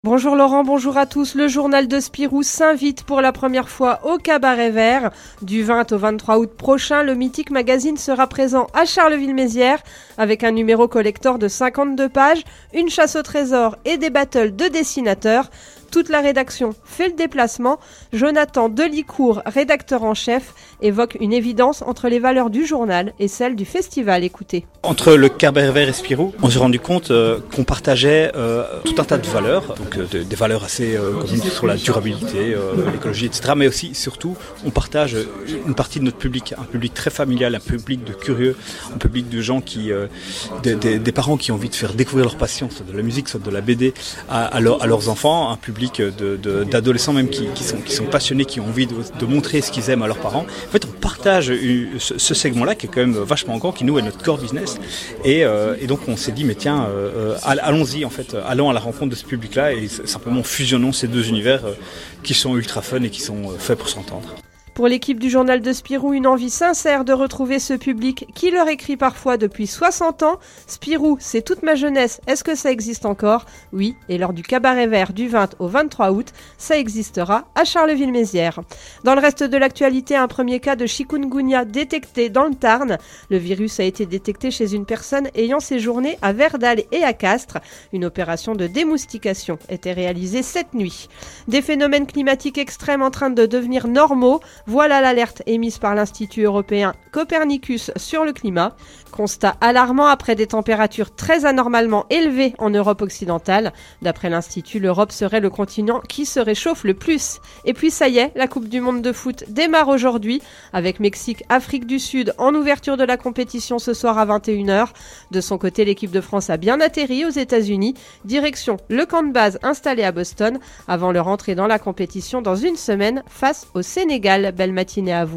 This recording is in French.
Bonjour Laurent, bonjour à tous. Le journal de Spirou s'invite pour la première fois au Cabaret Vert. Du 20 au 23 août prochain, le mythique magazine sera présent à Charleville-Mézières avec un numéro collector de 52 pages, une chasse au trésor et des battles de dessinateurs. Toute la rédaction fait le déplacement. Jonathan Delicourt, rédacteur en chef, évoque une évidence entre les valeurs du journal et celles du festival. Écoutez. Entre le Cabaret Vert et Spirou, on s'est rendu compte qu'on partageait tout un tas de valeurs, donc des valeurs assez communes sur la durabilité, l'écologie, etc. Mais aussi, surtout, on partage une partie de notre public, un public très familial, un public de curieux, un public de gens des parents qui ont envie de faire découvrir leur passion, soit de la musique, soit de la BD, à leurs enfants, un public d'adolescents même qui sont passionnés, qui ont envie de montrer ce qu'ils aiment à leurs parents. En fait, on partage ce segment-là qui est quand même vachement grand, qui nous est notre core business. Et donc on s'est dit, mais tiens, allons-y en fait, allons à la rencontre de ce public-là et simplement fusionnons ces deux univers qui sont ultra fun et qui sont faits pour s'entendre. Pour l'équipe du journal de Spirou, une envie sincère de retrouver ce public qui leur écrit parfois depuis 60 ans. Spirou, c'est toute ma jeunesse, est-ce que ça existe encore ? Oui, et lors du Cabaret Vert du 20 au 23 août, ça existera à Charleville-Mézières. Dans le reste de l'actualité, un premier cas de chikungunya détecté dans le Tarn. Le virus a été détecté chez une personne ayant séjourné à Verdal et à Castres. Une opération de démoustication était réalisée cette nuit. Des phénomènes climatiques extrêmes en train de devenir normaux. Voilà l'alerte émise par l'Institut européen Copernicus sur le climat. Constat alarmant après des températures très anormalement élevées en Europe occidentale. D'après l'Institut, l'Europe serait le continent qui se réchauffe le plus. Et puis ça y est, la Coupe du Monde de foot démarre aujourd'hui avec Mexique-Afrique du Sud en ouverture de la compétition ce soir à 21h. De son côté, l'équipe de France a bien atterri aux États-Unis. Direction le camp de base installé à Boston avant leur entrée dans la compétition dans une semaine face au Sénégal. Belle matinée à vous.